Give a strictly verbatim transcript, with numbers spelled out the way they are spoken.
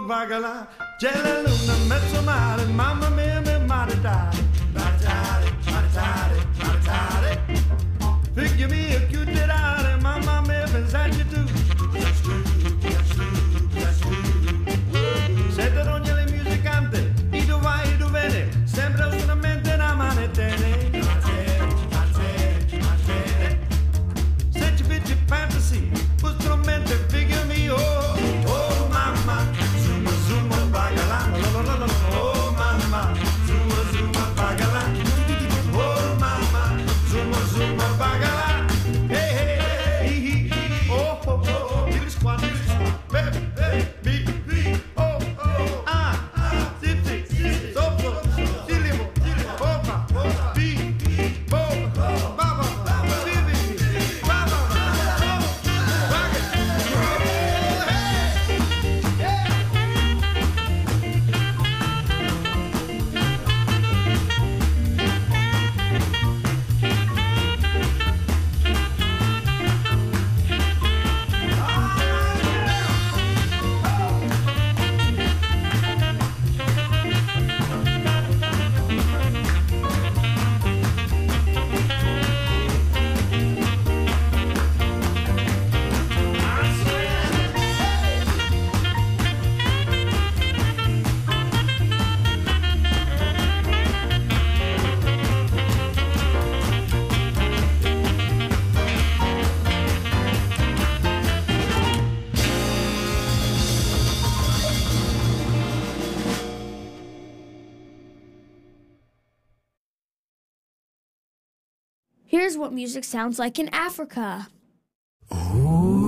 bagala, c'è la luna mezzo mare, mamma mia mi maritare, maritare, maritare, maritare. Figlimi a chiuderare, mamma mia pensarci tu. That's true, that's true, that's true. Siete rogni le musicante, i dove vai, i dove viene, sembra una mente una manetene. Matere, matere, matere. Se ci fece fantasy, vostro mente figurami, oh, oh mamma, zuma zuma bagala, oh mamma, zuma zuma bagala, oh mamma, zuma zuma bagala, hey hey hey, oh oh oh, il squad, il squad, baby, baby, baby, oh oh, ah ah, zip zip, zop zop, zilimo, zilimo, opa, opa, bi, bo, baba, bibi, baba, oh, bagala. Here's what music sounds like in Africa. Ooh.